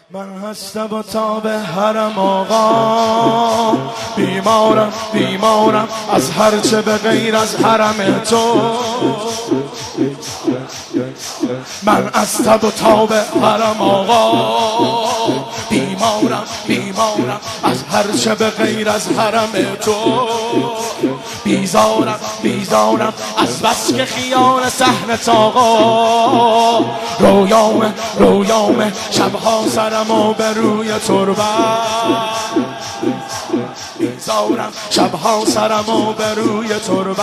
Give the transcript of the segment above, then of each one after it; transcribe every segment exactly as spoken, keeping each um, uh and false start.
من هستم و تا به حرم آقا، بیمارم بیمارم از هرچه به غیر از حرم تو. من هستم و تا به حرم آقا، بیمارم بیمارم از هرچه به غیر از حرم تو. بیزارم بیزارم از بس که خیال صحنت آقا، رویام رویام شبها سرم و به روی تربت. بیزارم شبها سرم و به روی تربت.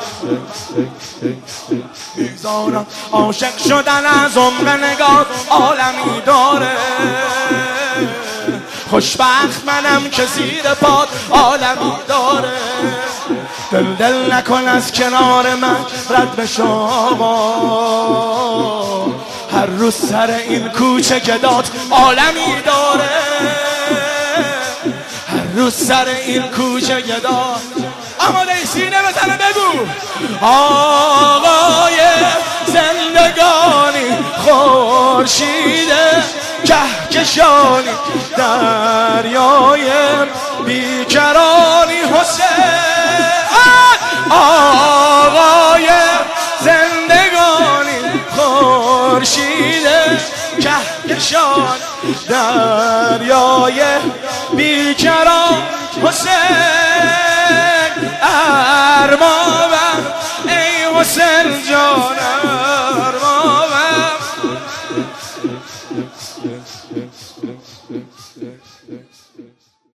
بیزارم عاشق شدن از عمق نگاه عالمی داره، خوشبخت منم که زیر پاد عالمی داره. دل دل نکن از کنار من رد بشو آقا، هر روز سر این کوچه گدات عالمی داره. هر روز سر این کوچه گدات. آماده سینه بزنه بگو آقای زندگانی، خورشید کهکشانی، دریای بیکرانی حسین. آقای زندگانی، خورشید کهکشان، دریای بیکران حسین.